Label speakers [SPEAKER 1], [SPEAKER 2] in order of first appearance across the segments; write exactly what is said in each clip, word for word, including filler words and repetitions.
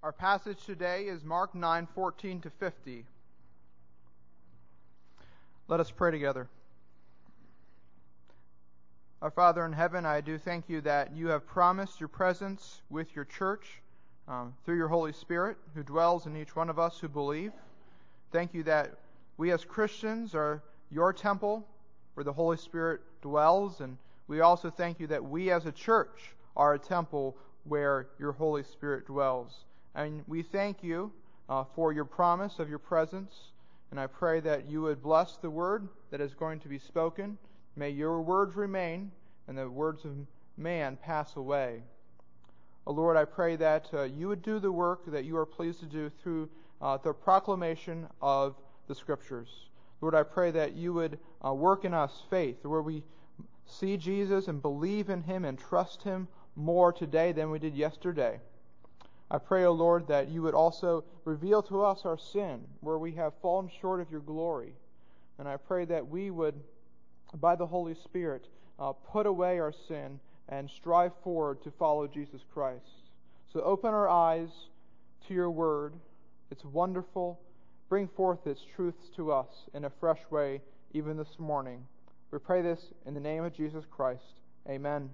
[SPEAKER 1] Our passage today is Mark nine fourteen to fifty. Let us pray together. Our Father in heaven, I do thank you that you have promised your presence with your church um, through your Holy Spirit who dwells in each one of us who believe. Thank you that we as Christians are your temple where the Holy Spirit dwells, and we also thank you that we as a church are a temple where your Holy Spirit dwells. And we thank you uh, for your promise of your presence. And I pray that you would bless the word that is going to be spoken. May your words remain and the words of man pass away. Oh Lord, I pray that uh, you would do the work that you are pleased to do through uh, the proclamation of the Scriptures. Lord, I pray that you would uh, work in us faith, where we see Jesus and believe in Him and trust Him more today than we did yesterday. I pray, O Lord, that you would also reveal to us our sin, where we have fallen short of your glory. And I pray that we would, by the Holy Spirit, uh, put away our sin and strive forward to follow Jesus Christ. So open our eyes to your word. It's wonderful. Bring forth its truths to us in a fresh way, even this morning. We pray this in the name of Jesus Christ. Amen.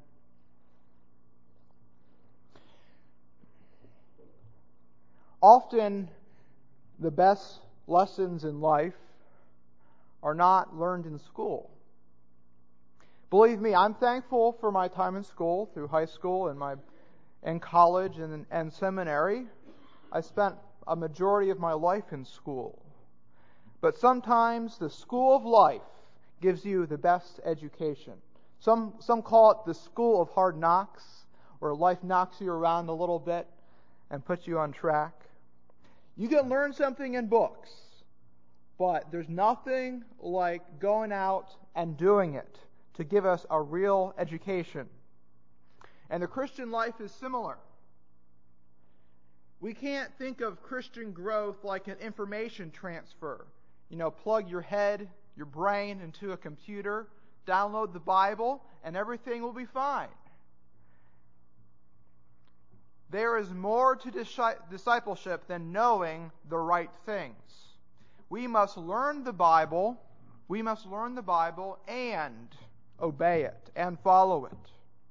[SPEAKER 1] Often, the best lessons in life are not learned in school. Believe me, I'm thankful for my time in school, through high school and my and college and, and seminary. I spent a majority of my life in school. But sometimes the school of life gives you the best education. Some some call it the school of hard knocks, where life knocks you around a little bit and puts you on track. You can learn something in books, but there's nothing like going out and doing it to give us a real education. And the Christian life is similar. We can't think of Christian growth like an information transfer. You know, plug your head, your brain into a computer, download the Bible, and everything will be fine. There is more to discipleship than knowing the right things. We must learn the Bible, we must learn the Bible and obey it and follow it.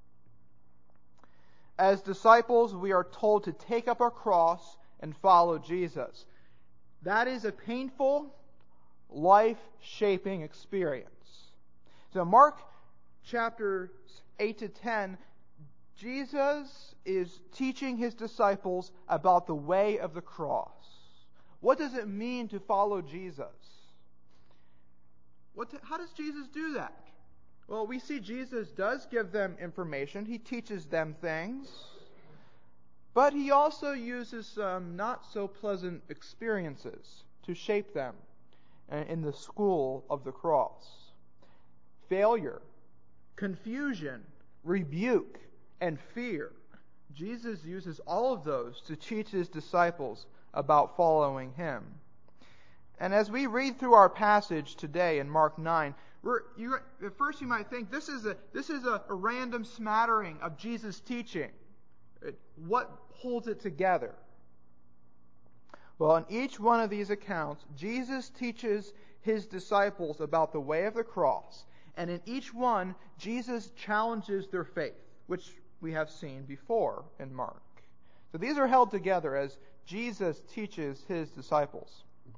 [SPEAKER 1] As disciples, we are told to take up our cross and follow Jesus. That is a painful, life-shaping experience. So Mark chapters eight to ten, Jesus is teaching His disciples about the way of the cross. What does it mean to follow Jesus? What to, how does Jesus do that? Well, we see Jesus does give them information. He teaches them things. But He also uses some not so pleasant experiences to shape them in the school of the cross. Failure, confusion, rebuke, and fear. Jesus uses all of those to teach His disciples about following Him. And as we read through our passage today in Mark nine, we're, you, at first you might think this is a this is a, a random smattering of Jesus' teaching. What holds it together? Well, in each one of these accounts, Jesus teaches His disciples about the way of the cross. And in each one, Jesus challenges their faith, which we have seen before in Mark. So these are held together as Jesus teaches His disciples.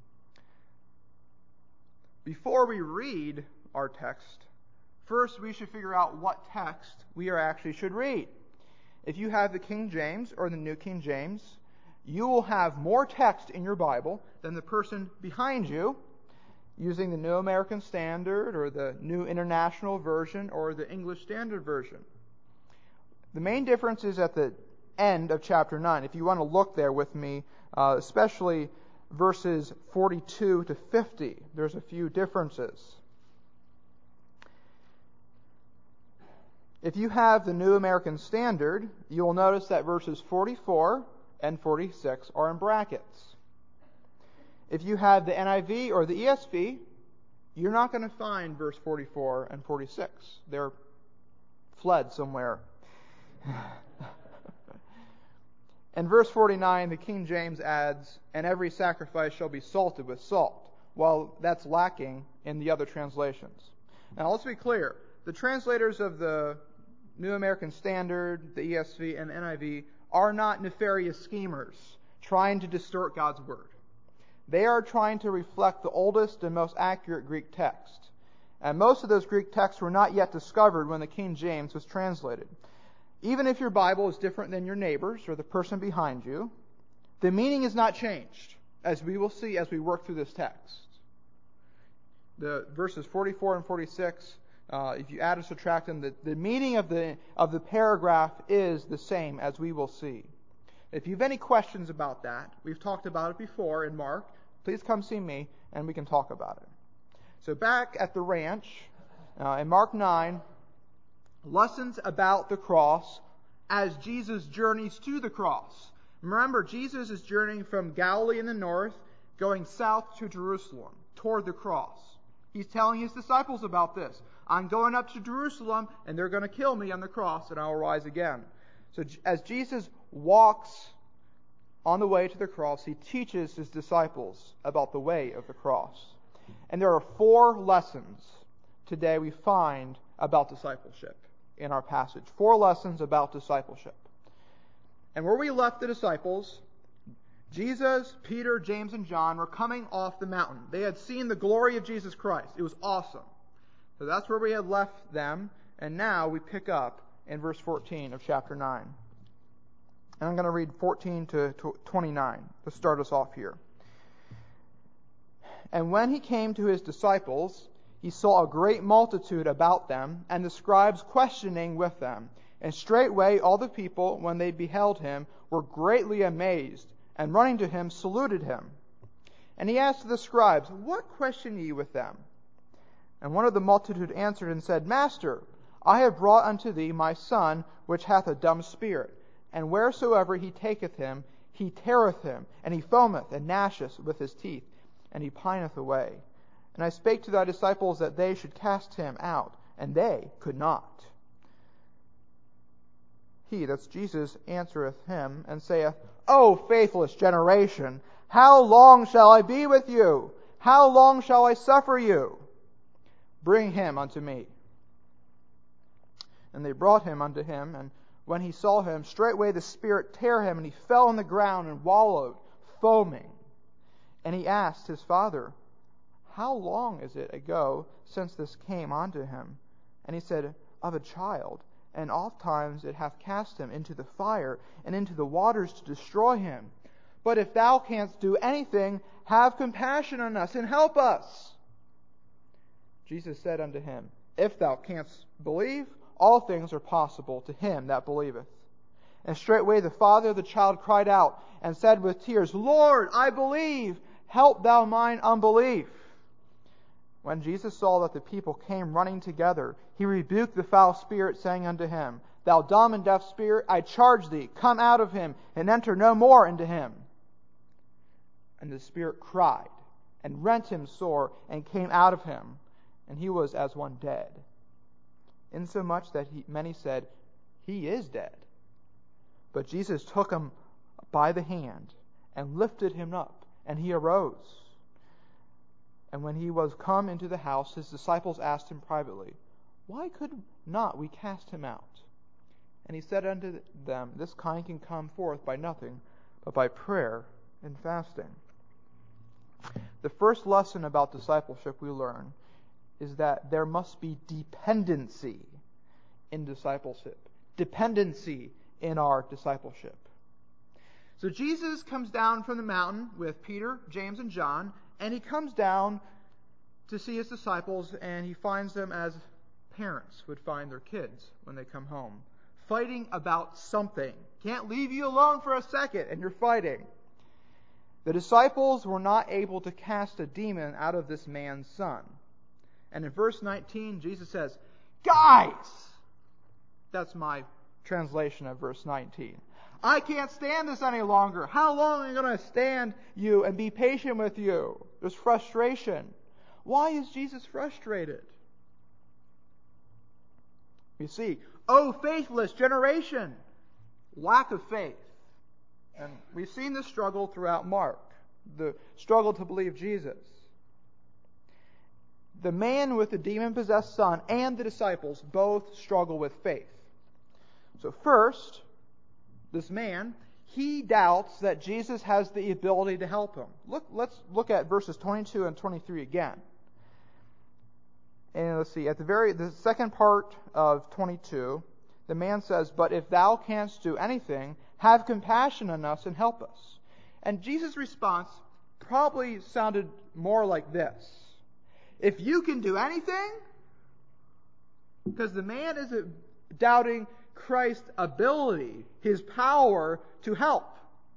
[SPEAKER 1] Before we read our text, first we should figure out what text we are actually should read. If you have the King James or the New King James, you will have more text in your Bible than the person behind you using the New American Standard or the New International Version or the English Standard Version. The main difference is at the end of chapter nine. If you want to look there with me, uh, especially verses forty-two to fifty, there's a few differences. If you have the New American Standard, you will notice that verses forty-four and forty-six are in brackets. If you have the N I V or the E S V, you're not going to find verse forty-four and forty-six. They're fled somewhere. In verse forty-nine, the King James adds, "And every sacrifice shall be salted with salt," while that's lacking in the other translations. Now let's be clear. The translators of the New American Standard, the E S V, and the N I V are not nefarious schemers trying to distort God's Word. They are trying to reflect the oldest and most accurate Greek text. And most of those Greek texts were not yet discovered when the King James was translated. Even if your Bible is different than your neighbor's or the person behind you, the meaning is not changed, as we will see as we work through this text. The verses forty-four and forty-six, uh, if you add or subtract them, the, the meaning of the of the paragraph is the same, as we will see. If you have any questions about that, we've talked about it before in Mark, please come see me and we can talk about it. So back at the ranch, uh, in Mark nine, lessons about the cross as Jesus journeys to the cross. Remember, Jesus is journeying from Galilee in the north, going south to Jerusalem, toward the cross. He's telling his disciples about this. I'm going up to Jerusalem, and they're going to kill me on the cross, and I'll rise again. So as Jesus walks on the way to the cross, he teaches his disciples about the way of the cross. And there are four lessons today we find about discipleship in our passage. Four lessons about discipleship. And where we left the disciples, Jesus, Peter, James, and John were coming off the mountain. They had seen the glory of Jesus Christ. It was awesome. So that's where we had left them. And now we pick up in verse fourteen of chapter nine. And I'm going to read fourteen to twenty-nine to start us off here. And when he came to his disciples, he saw a great multitude about them, and the scribes questioning with them. And straightway all the people, when they beheld him, were greatly amazed, and running to him, saluted him. And he asked the scribes, What question ye with them? And one of the multitude answered and said, Master, I have brought unto thee my son, which hath a dumb spirit. And wheresoever he taketh him, he teareth him, and he foameth and gnasheth with his teeth, and he pineth away. And I spake to thy disciples that they should cast him out, and they could not. He, that's Jesus, answereth him, and saith, O faithless generation, how long shall I be with you? How long shall I suffer you? Bring him unto me. And they brought him unto him, and when he saw him, straightway the spirit tare him, and he fell on the ground and wallowed, foaming. And he asked his father, How long is it ago since this came unto him? And he said, Of a child, and oft times it hath cast him into the fire, and into the waters to destroy him. But if thou canst do anything, have compassion on us, and help us. Jesus said unto him, If thou canst believe, all things are possible to him that believeth. And straightway the father of the child cried out, and said with tears, Lord, I believe, help thou mine unbelief. When Jesus saw that the people came running together, he rebuked the foul spirit, saying unto him, Thou dumb and deaf spirit, I charge thee, come out of him, and enter no more into him. And the spirit cried, and rent him sore, and came out of him, and he was as one dead. Insomuch that he, many said, He is dead. But Jesus took him by the hand, and lifted him up, and he arose. And when he was come into the house, his disciples asked him privately, Why could not we cast him out? And he said unto them, This kind can come forth by nothing, but by prayer and fasting. The first lesson about discipleship we learn is that there must be dependency in discipleship. Dependency in our discipleship. So Jesus comes down from the mountain with Peter, James, and John, and he comes down to see his disciples, and he finds them as parents would find their kids when they come home, fighting about something. Can't leave you alone for a second, and you're fighting. The disciples were not able to cast a demon out of this man's son. And in verse nineteen, Jesus says, Guys! That's my translation of verse nineteen. I can't stand this any longer. How long am I going to stand you and be patient with you? There's frustration. Why is Jesus frustrated? You see, oh faithless generation, lack of faith. And we've seen this struggle throughout Mark, the struggle to believe Jesus. The man with the demon-possessed son and the disciples both struggle with faith. So first, this man, he doubts that Jesus has the ability to help him. Look, let's look at verses twenty-two and twenty-three again. And let's see, at the very the second part of twenty-two, the man says, "But if thou canst do anything, have compassion on us and help us." And Jesus' response probably sounded more like this: if you can do anything, because the man is doubting Christ's ability, His power to help.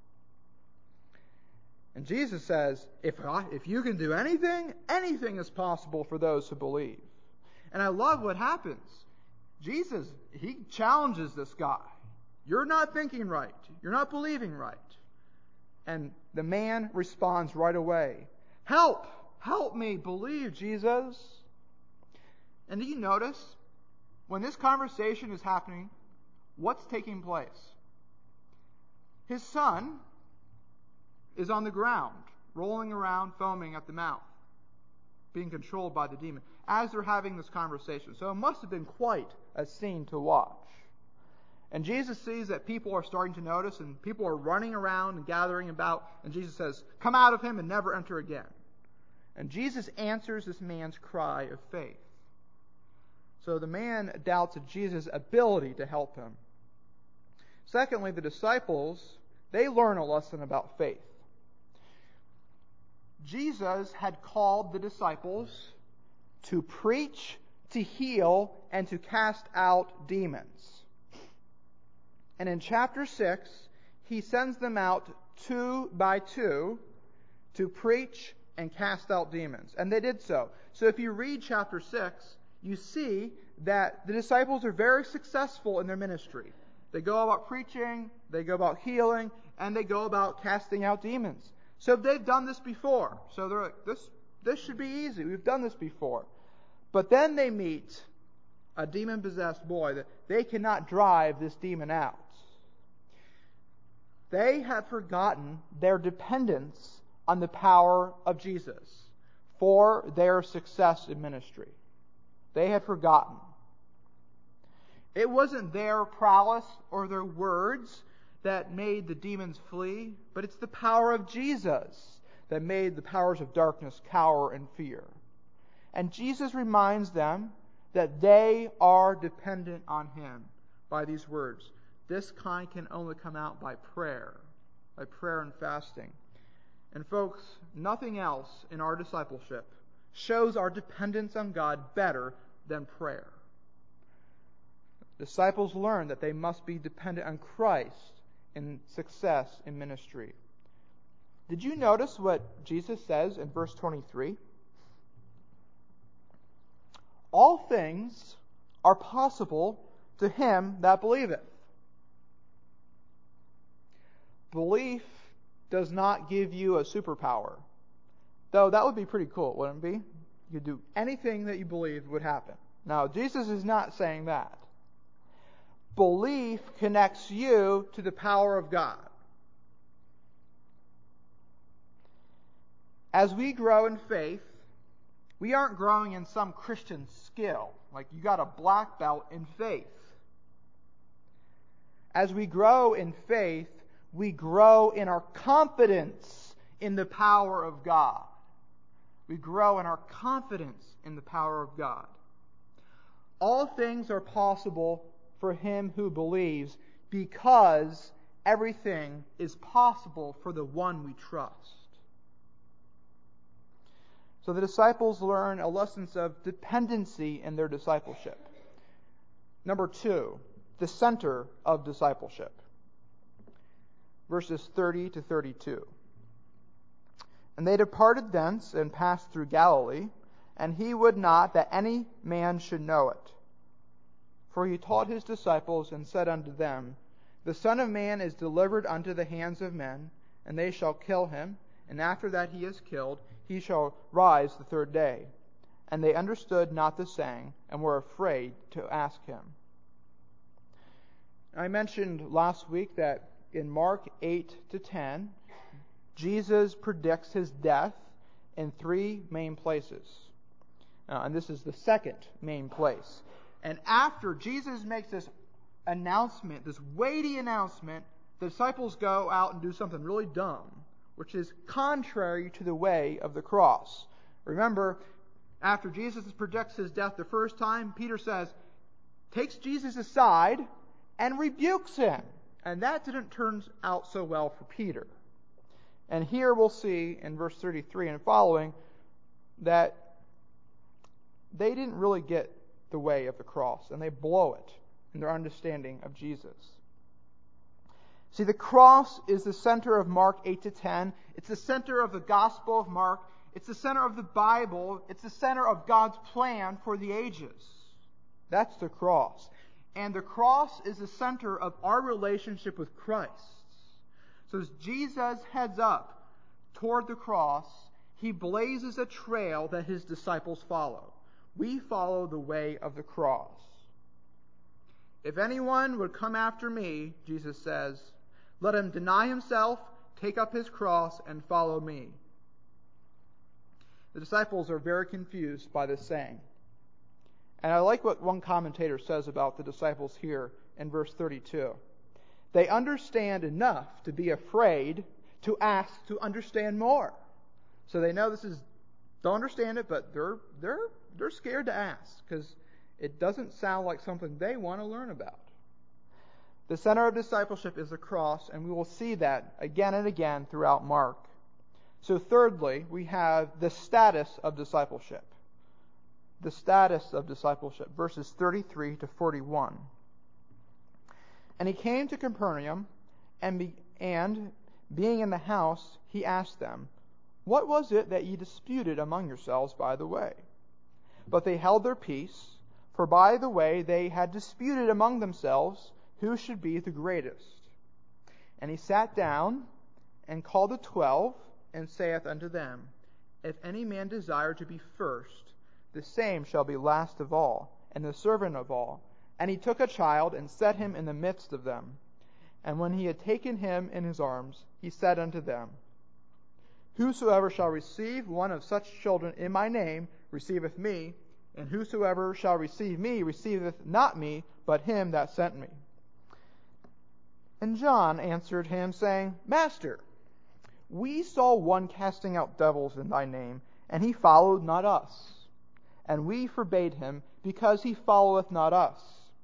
[SPEAKER 1] And Jesus says, if I, if you can do anything, anything is possible for those who believe. And I love what happens. Jesus, He challenges this guy. You're not thinking right. You're not believing right. And the man responds right away. Help! Help me believe, Jesus. And do you notice, when this conversation is happening, what's taking place? His son is on the ground, rolling around, foaming at the mouth, being controlled by the demon, as they're having this conversation. So it must have been quite a scene to watch. And Jesus sees that people are starting to notice, and people are running around and gathering about, and Jesus says, "Come out of him and never enter again." And Jesus answers this man's cry of faith. So the man doubts Jesus' ability to help him. Secondly, the disciples, they learn a lesson about faith. Jesus had called the disciples to preach, to heal, and to cast out demons. And in chapter six, He sends them out two by two to preach and cast out demons. And they did so. So if you read chapter six, you see that the disciples are very successful in their ministry. They go about preaching, they go about healing, and they go about casting out demons. So they've done this before. So they're like, this, this should be easy. We've done this before. But then they meet a demon-possessed boy that they cannot drive this demon out. They have forgotten their dependence on the power of Jesus for their success in ministry. They had forgotten. It wasn't their prowess or their words that made the demons flee, but it's the power of Jesus that made the powers of darkness cower in fear. And Jesus reminds them that they are dependent on Him by these words. This kind can only come out by prayer, by prayer and fasting. And folks, nothing else in our discipleship shows our dependence on God better than prayer. Disciples learn that they must be dependent on Christ in success in ministry. Did you notice what Jesus says in verse twenty-three? All things are possible to him that believeth. Belief does not give you a superpower. Though that would be pretty cool, wouldn't it be? You could do anything that you believed would happen. Now, Jesus is not saying that. Belief connects you to the power of God. As we grow in faith, we aren't growing in some Christian skill, like you got a black belt in faith. As we grow in faith, we grow in our confidence in the power of God. We grow in our confidence in the power of God. All things are possible for him who believes, because everything is possible for the one we trust. So the disciples learn a lesson of dependency in their discipleship. Number two, the center of discipleship. Verses thirty to thirty-two. And they departed thence and passed through Galilee, and he would not that any man should know it. For he taught his disciples and said unto them, The Son of Man is delivered unto the hands of men, and they shall kill him, and after that he is killed, he shall rise the third day. And they understood not the saying, and were afraid to ask him. I mentioned last week that in Mark eight to ten, Jesus predicts his death in three main places. Uh, and this is the second main place. And after Jesus makes this announcement, this weighty announcement, the disciples go out and do something really dumb, which is contrary to the way of the cross. Remember, after Jesus predicts his death the first time, Peter says, takes Jesus aside and rebukes him. And that didn't turn out so well for Peter. And here we'll see in verse thirty-three and following that they didn't really get the way of the cross, and they blow it in their understanding of Jesus. See, the cross is the center of Mark eight to ten. It's the center of the Gospel of Mark. It's the center of the Bible. It's the center of God's plan for the ages. That's the cross. And the cross is the center of our relationship with Christ. So as Jesus heads up toward the cross, he blazes a trail that his disciples follow. We follow the way of the cross. If anyone would come after me, Jesus says, let him deny himself, take up his cross, and follow me. The disciples are very confused by this saying. And I like what one commentator says about the disciples here in verse thirty-two. They understand enough to be afraid to ask to understand more. So they know this is, don't understand it, but they're they're they're scared to ask because it doesn't sound like something they want to learn about. The center of discipleship is the cross, and we will see that again and again throughout Mark. So thirdly, we have the status of discipleship. The status of discipleship, verses thirty-three to forty-one. And he came to Capernaum, and, be, and being in the house, he asked them, what was it that ye disputed among yourselves by the way? But they held their peace, for by the way they had disputed among themselves who should be the greatest. And he sat down, and called the twelve, and saith unto them, if any man desire to be first, the same shall be last of all, and the servant of all. And he took a child, and set him in the midst of them. And when he had taken him in his arms, he said unto them, whosoever shall receive one of such children in my name receiveth me, and whosoever shall receive me receiveth not me, but him that sent me. And John answered him, saying, Master, we saw one casting out devils in thy name, and he followed not us. And we forbade him, because he followeth not us.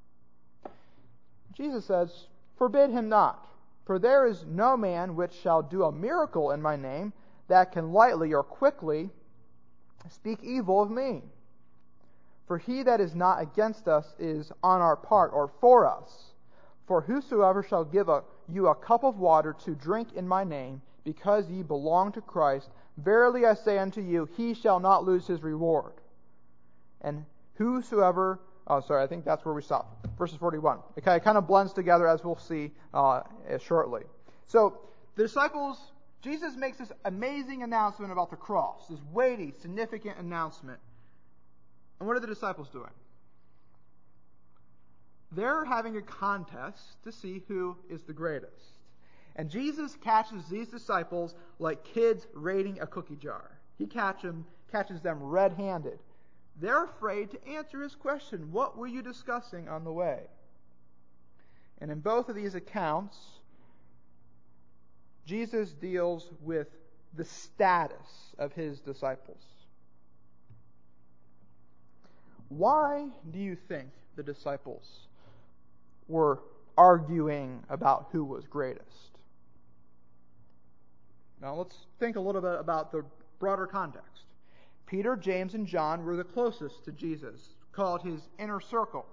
[SPEAKER 1] Jesus says, forbid him not, for there is no man which shall do a miracle in my name that can lightly or quickly speak evil of me. For he that is not against us is on our part, or for us. For whosoever shall give a, you a cup of water to drink in my name, because ye belong to Christ, verily I say unto you, he shall not lose his reward. And whosoever, oh sorry, I think that's where we stop. Verses forty-one. It kind of blends together, as we'll see uh, shortly. So the disciples, Jesus makes this amazing announcement about the cross, this weighty, significant announcement. And what are the disciples doing? They're having a contest to see who is the greatest. And Jesus catches these disciples like kids raiding a cookie jar. He catch them, catches them red-handed. They're afraid to answer his question, what were you discussing on the way? And in both of these accounts, Jesus deals with the status of his disciples. Why do you think the disciples were arguing about who was greatest? Now let's think a little bit about the broader context. Peter, James, and John were the closest to Jesus, called his inner circle.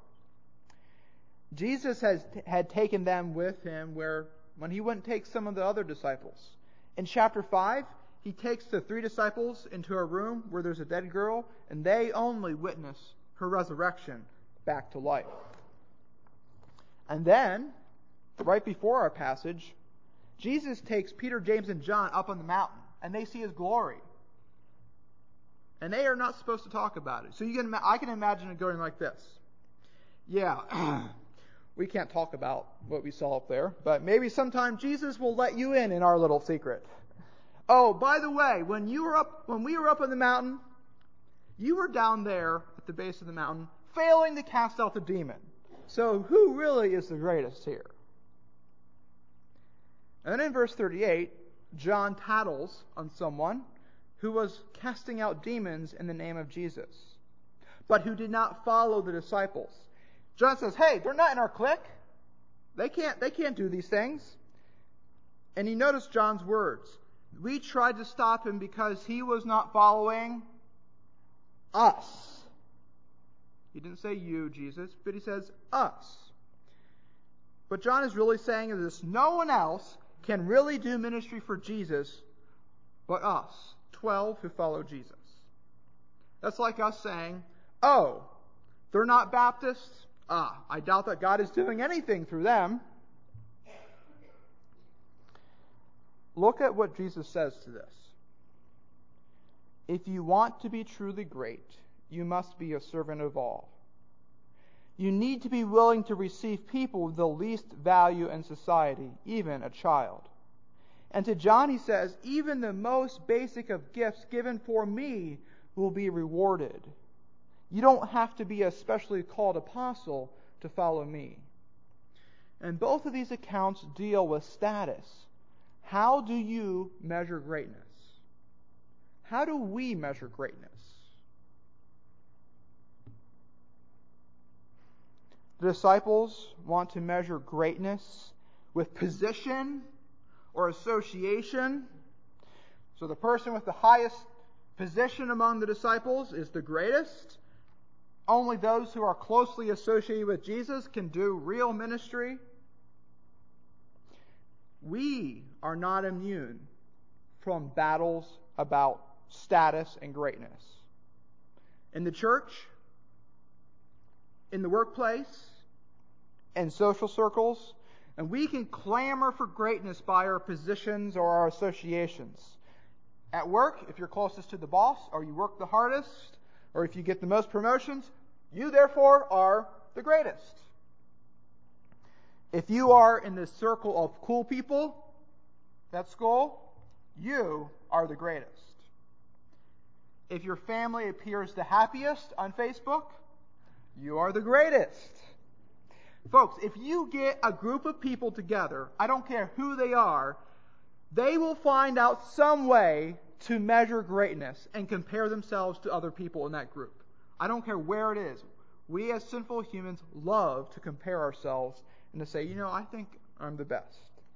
[SPEAKER 1] Jesus has, had taken them with him where when he wouldn't take some of the other disciples. In chapter five, he takes the three disciples into a room where there's a dead girl, and they only witness her resurrection back to life. And then, right before our passage, Jesus takes Peter, James, and John up on the mountain, and they see his glory. And they are not supposed to talk about it. So you can, I can imagine it going like this. Yeah, We can't talk about what we saw up there, but maybe sometime Jesus will let you in in our little secret. Oh, by the way, when you were up, when we were up on the mountain, you were down there at the base of the mountain, failing to cast out the demon. So who really is the greatest here? And then in verse thirty-eight, John tattles on someone who was casting out demons in the name of Jesus, but who did not follow the disciples. John says, hey, they're not in our clique. They can't, they can't do these things. And you notice John's words. We tried to stop him because he was not following us. He didn't say you, Jesus, but he says us. What John is really saying is this: no one else can really do ministry for Jesus but us, twelve who follow Jesus. That's like us saying, oh, they're not Baptists? Ah, I doubt that God is doing anything through them. Look at what Jesus says to this. If you want to be truly great, you must be a servant of all. You need to be willing to receive people with the least value in society, even a child. And to John he says, even the most basic of gifts given for me will be rewarded. You don't have to be a specially called apostle to follow me. And both of these accounts deal with status. How do you measure greatness? How do we measure greatness? The disciples want to measure greatness with position or association. So the person with the highest position among the disciples is the greatest. Only those who are closely associated with Jesus can do real ministry. We are not immune from battles about status and greatness. In the church, in the workplace, in social circles, and we can clamor for greatness by our positions or our associations. At work, if you're closest to the boss, or you work the hardest, or if you get the most promotions, you therefore are the greatest. If you are in the circle of cool people at school, you are the greatest. If your family appears the happiest on Facebook, you are the greatest. Folks, if you get a group of people together, I don't care who they are, they will find out some way to measure greatness and compare themselves to other people in that group. I don't care where it is. We as sinful humans love to compare ourselves and to say, you know, I think I'm the best.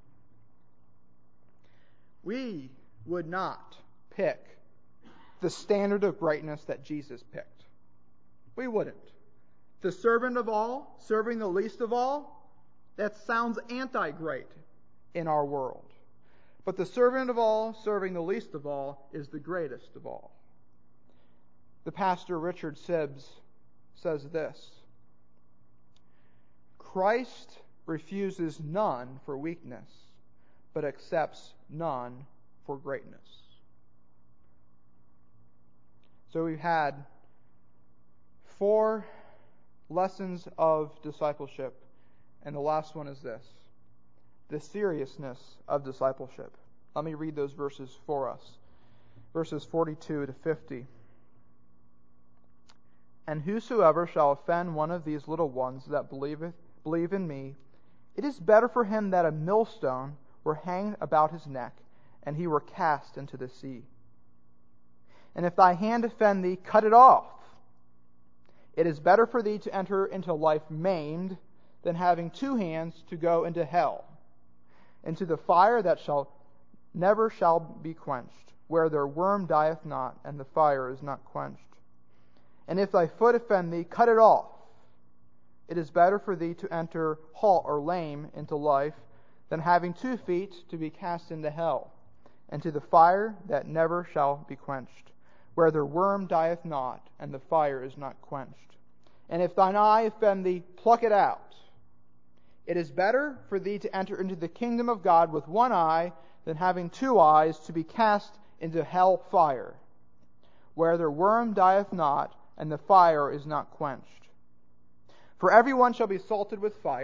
[SPEAKER 1] We would not pick the standard of greatness that Jesus picked. We wouldn't. The servant of all, serving the least of all, that sounds anti-great in our world. But the servant of all, serving the least of all, is the greatest of all. The pastor Richard Sibbs says this: Christ refuses none for weakness, but accepts none for greatness. So we've had four lessons of discipleship, and the last one is this: the seriousness of discipleship. Let me read those verses for us. Verses forty-two to fifty. And whosoever shall offend one of these little ones that believeth, believe in me, it is better for him that a millstone were hanged about his neck, and he were cast into the sea. And if thy hand offend thee, cut it off. It is better for thee to enter into life maimed than having two hands to go into hell, into the fire that shall never shall be quenched, where their worm dieth not, and the fire is not quenched. And if thy foot offend thee, cut it off. It is better for thee to enter halt or lame into life than having two feet to be cast into hell, and to the fire that never shall be quenched, where their worm dieth not, and the fire is not quenched. And if thine eye offend thee, pluck it out. It is better for thee to enter into the kingdom of God with one eye than having two eyes to be cast into hell fire, where their worm dieth not, and the fire is not quenched. For everyone shall be salted with fire,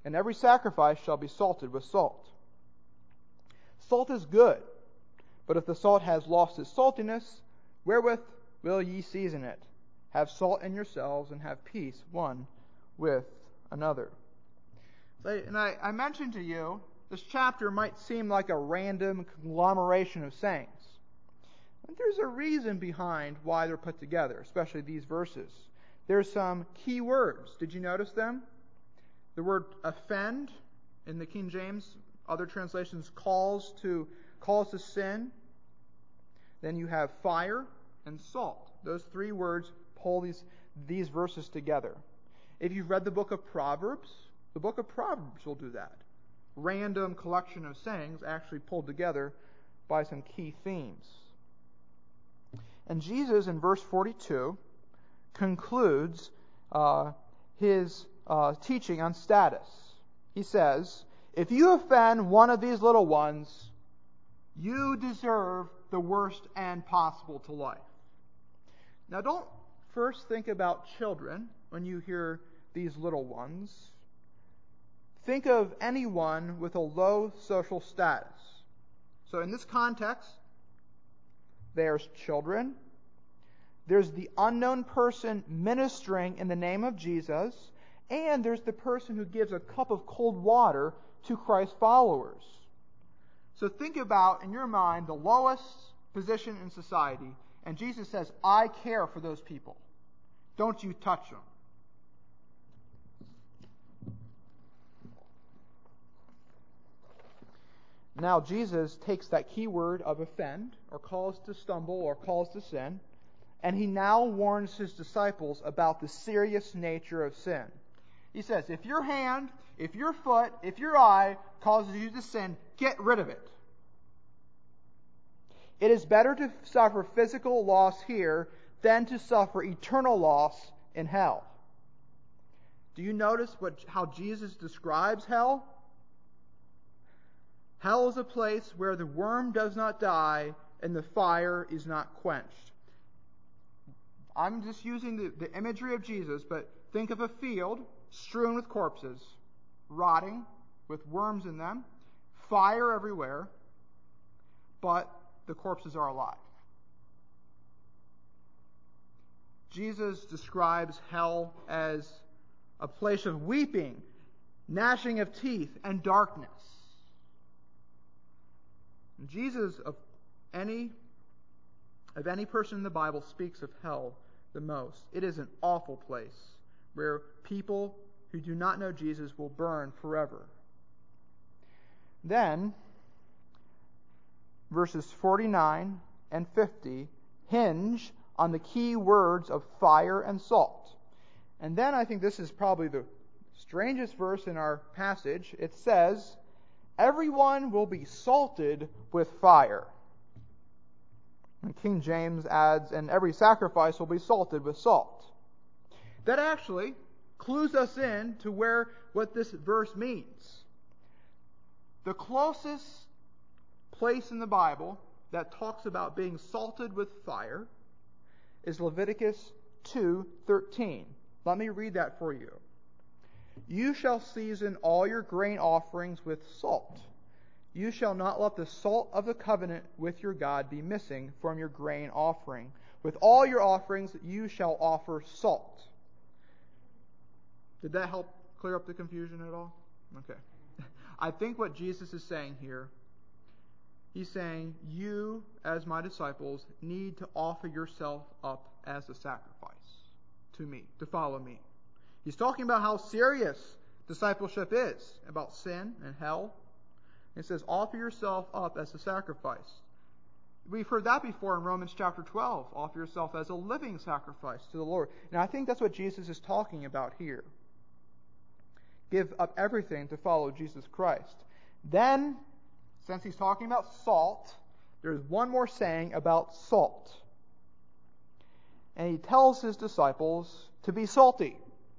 [SPEAKER 1] and every sacrifice shall be salted with salt. Salt is good, but if the salt has lost its saltiness, wherewith will ye season it? Have salt in yourselves, and have peace one with another. And I, I mentioned to you, this chapter might seem like a random conglomeration of sayings. But there's a reason behind why they're put together, especially these verses. There's some key words. Did you notice them? The word offend in the King James, other translations, calls to calls to sin. Then you have fire and salt. Those three words pull these, these verses together. If you've read the book of Proverbs, the book of Proverbs will do that. Random collection of sayings actually pulled together by some key themes. And Jesus, in verse forty-two, concludes uh, his uh, teaching on status. He says, if you offend one of these little ones, you deserve the worst end possible to life. Now, don't first think about children when you hear these little ones. Think of anyone with a low social status. So in this context, there's children, there's the unknown person ministering in the name of Jesus, and there's the person who gives a cup of cold water to Christ's followers. So think about, in your mind, the lowest position in society, and Jesus says, I care for those people. Don't you touch them. Now Jesus takes that key word of offend, or calls to stumble, or calls to sin, and he now warns his disciples about the serious nature of sin. He says, if your hand, if your foot, if your eye causes you to sin, get rid of it. It is better to suffer physical loss here than to suffer eternal loss in hell. Do you notice what, how Jesus describes hell? Hell is a place where the worm does not die and the fire is not quenched. I'm just using the, the imagery of Jesus, but think of a field strewn with corpses, rotting, with worms in them, fire everywhere, but the corpses are alive. Jesus describes hell as a place of weeping, gnashing of teeth, and darkness. Jesus, of any of any person in the Bible, speaks of hell the most. It is an awful place where people who do not know Jesus will burn forever. Then, verses forty-nine and fifty hinge on the key words of fire and salt. And then I think this is probably the strangest verse in our passage. It says, everyone will be salted with fire. And King James adds, and every sacrifice will be salted with salt. That actually clues us in to where what this verse means. The closest place in the Bible that talks about being salted with fire is Leviticus two thirteen. Let me read that for you. You shall season all your grain offerings with salt. You shall not let the salt of the covenant with your God be missing from your grain offering. With all your offerings you shall offer salt. Did that help clear up the confusion at all? Okay. I think what Jesus is saying here, he's saying, you, as my disciples, need to offer yourself up as a sacrifice to me, to follow me. He's talking about how serious discipleship is, about sin and hell. It says, offer yourself up as a sacrifice. We've heard that before in Romans chapter twelve. Offer yourself as a living sacrifice to the Lord. And I think that's what Jesus is talking about here. Give up everything to follow Jesus Christ. Then, since he's talking about salt, there's one more saying about salt. And he tells his disciples to be salty.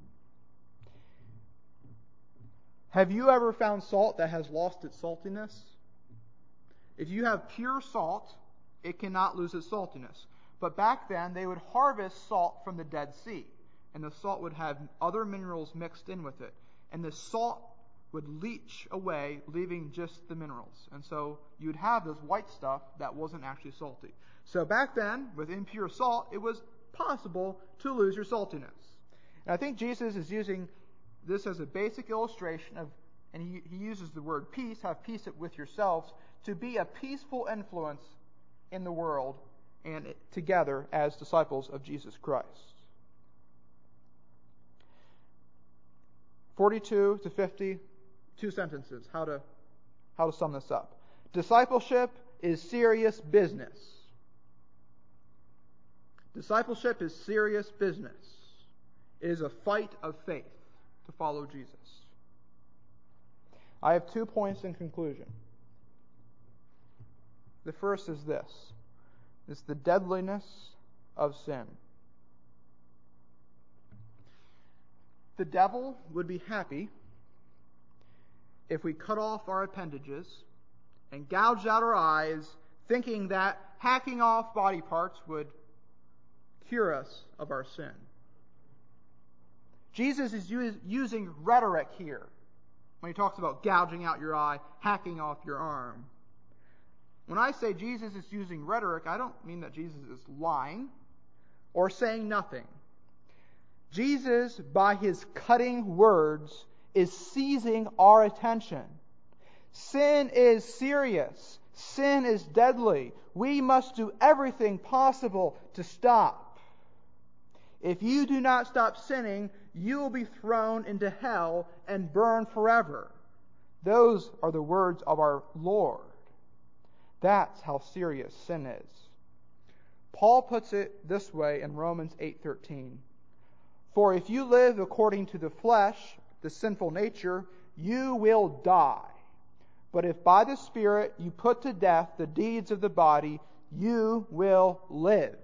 [SPEAKER 1] Have you ever found salt that has lost its saltiness? If you have pure salt, it cannot lose its saltiness. But back then, they would harvest salt from the Dead Sea. And the salt would have other minerals mixed in with it. And the salt would leach away, leaving just the minerals. And so you would have this white stuff that wasn't actually salty. So back then, with impure salt, it was possible to lose your saltiness. And I think Jesus is using this as a basic illustration of, and he, he uses the word peace, have peace with yourselves, to be a peaceful influence in the world and together as disciples of Jesus Christ. forty-two to fifty, two sentences, how to, how to sum this up. Discipleship is serious business. Discipleship is serious business. It is a fight of faith to follow Jesus. I have two points in conclusion. The first is this. It's the deadliness of sin. The devil would be happy if we cut off our appendages and gouged out our eyes, thinking that hacking off body parts would cure us of our sin. Jesus is using rhetoric here when he talks about gouging out your eye, hacking off your arm. When I say Jesus is using rhetoric, I don't mean that Jesus is lying or saying nothing. Jesus, by his cutting words, is seizing our attention. Sin is serious. Sin is deadly. We must do everything possible to stop. If you do not stop sinning, you will be thrown into hell and burn forever. Those are the words of our Lord. That's how serious sin is. Paul puts it this way in Romans eight thirteen. For if you live according to the flesh, the sinful nature, you will die. But if by the Spirit you put to death the deeds of the body, you will live.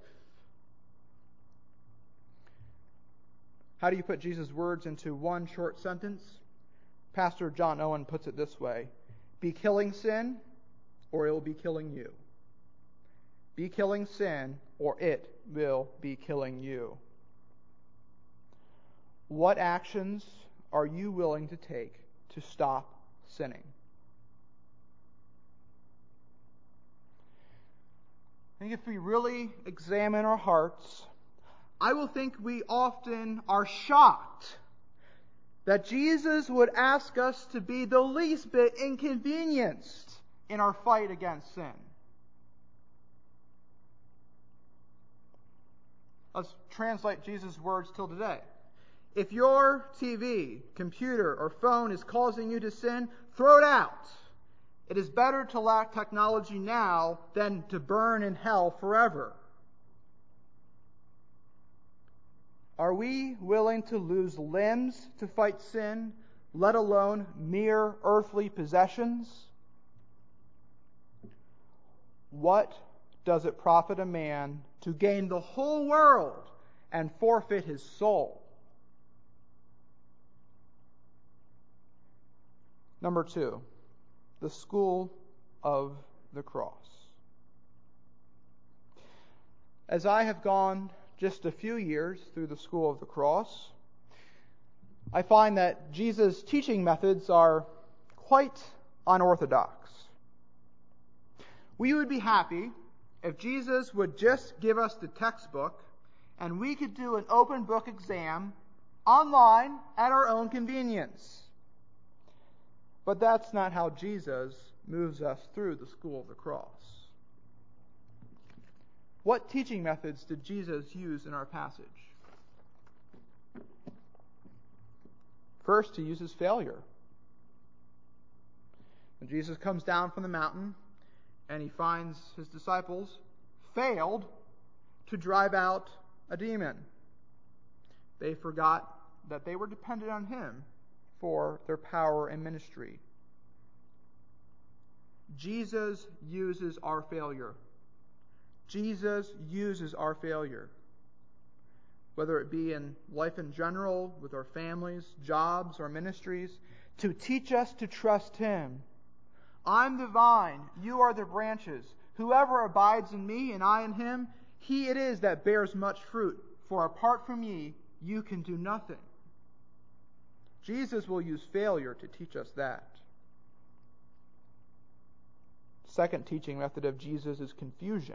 [SPEAKER 1] How do you put Jesus' words into one short sentence? Pastor John Owen puts it this way. Be killing sin, or it will be killing you. Be killing sin, or it will be killing you. What actions are you willing to take to stop sinning? I think if we really examine our hearts, I will think we often are shocked that Jesus would ask us to be the least bit inconvenienced in our fight against sin. Let's translate Jesus' words till today. If your T V, computer, or phone is causing you to sin, throw it out. It is better to lack technology now than to burn in hell forever. Are we willing to lose limbs to fight sin, let alone mere earthly possessions? What does it profit a man to gain the whole world and forfeit his soul? Number two, the school of the cross. As I have gone just a few years through the school of the cross, I find that Jesus' teaching methods are quite unorthodox. We would be happy if Jesus would just give us the textbook and we could do an open book exam online at our own convenience. But that's not how Jesus moves us through the school of the cross. What teaching methods did Jesus use in our passage? First, he uses failure. When Jesus comes down from the mountain and he finds his disciples failed to drive out a demon, they forgot that they were dependent on him for their power and ministry. Jesus uses our failure. Jesus uses our failure. Whether it be in life in general, with our families, jobs, or ministries, to teach us to trust him. I'm the vine, you are the branches. Whoever abides in me and I in him, he it is that bears much fruit. For apart from me, you can do nothing. Jesus will use failure to teach us that. Second teaching method of Jesus is confusion.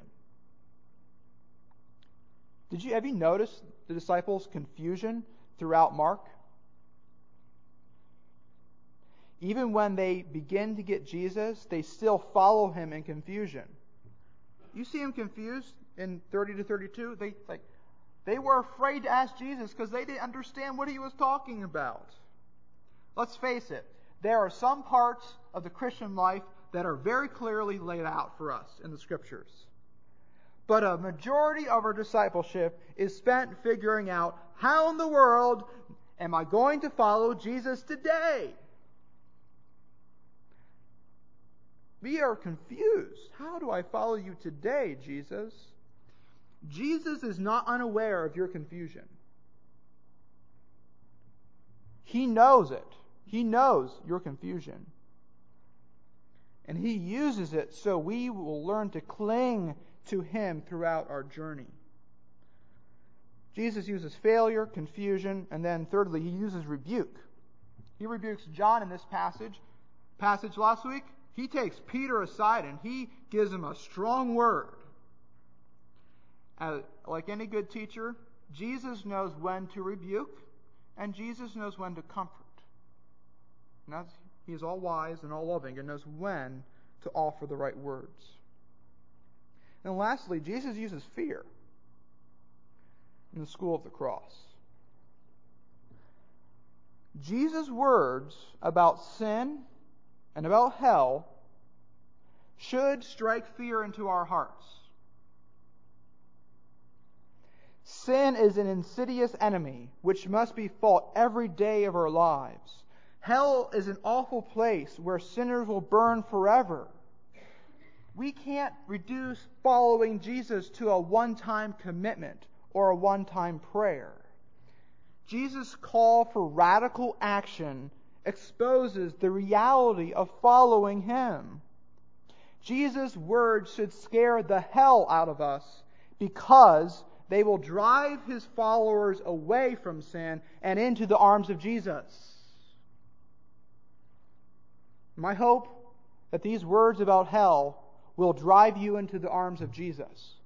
[SPEAKER 1] Did you have you noticed the disciples' confusion throughout Mark? Even when they begin to get Jesus, they still follow him in confusion. You see them confused in thirty to thirty-two. They like they were afraid to ask Jesus because they didn't understand what he was talking about. Let's face it, there are some parts of the Christian life that are very clearly laid out for us in the Scriptures. But a majority of our discipleship is spent figuring out, how in the world am I going to follow Jesus today? We are confused. How do I follow you today, Jesus? Jesus is not unaware of your confusion. He knows it. He knows your confusion. And he uses it so we will learn to cling to him throughout our journey. Jesus uses failure, confusion, and then thirdly, he uses rebuke. He rebukes John in this passage. Passage last week, he takes Peter aside and he gives him a strong word. As, like any good teacher, Jesus knows when to rebuke and Jesus knows when to comfort. And that's, he is all wise and all loving and knows when to offer the right words. And lastly, Jesus uses fear in the school of the cross. Jesus' words about sin and about hell should strike fear into our hearts. Sin is an insidious enemy which must be fought every day of our lives. Hell is an awful place where sinners will burn forever. We can't reduce following Jesus to a one-time commitment or a one-time prayer. Jesus' call for radical action exposes the reality of following him. Jesus' words should scare the hell out of us because they will drive his followers away from sin and into the arms of Jesus. My hope that these words about hell will drive you into the arms of Jesus.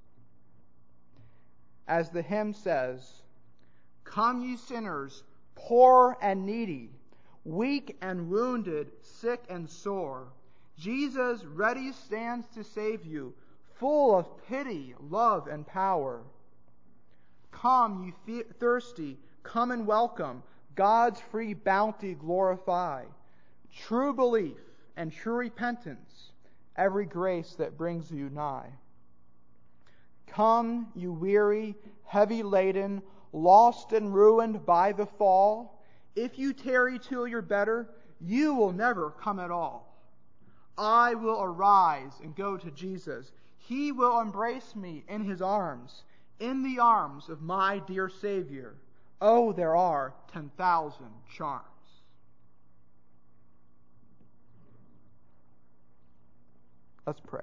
[SPEAKER 1] As the hymn says, "Come ye sinners, poor and needy, weak and wounded, sick and sore. Jesus ready stands to save you, full of pity, love, and power. Come, ye th- thirsty, come and welcome, God's free bounty glorify. True belief and true repentance, every grace that brings you nigh. Come, you weary, heavy laden, lost and ruined by the fall. If you tarry till you're better, you will never come at all. I will arise and go to Jesus. He will embrace me in his arms, in the arms of my dear Savior. Oh, there are ten thousand charms." Let's pray.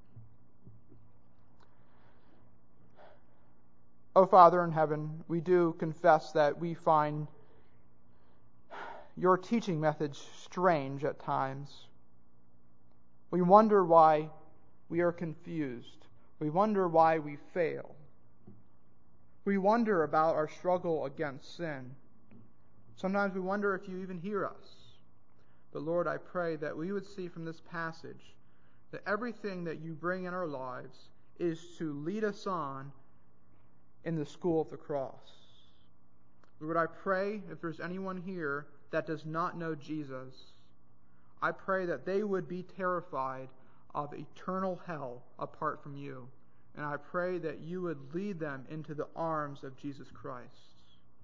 [SPEAKER 1] Oh, Father in heaven, we do confess that we find your teaching methods strange at times. We wonder why we are confused. We wonder why we fail. We wonder about our struggle against sin. Sometimes we wonder if you even hear us. But Lord, I pray that we would see from this passage that everything that you bring in our lives is to lead us on in the school of the cross. Lord, I pray if there's anyone here that does not know Jesus, I pray that they would be terrified of eternal hell apart from you. And I pray that you would lead them into the arms of Jesus Christ.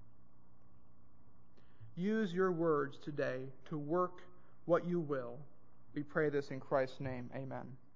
[SPEAKER 1] Use your words today to work what you will. We pray this in Christ's name. Amen.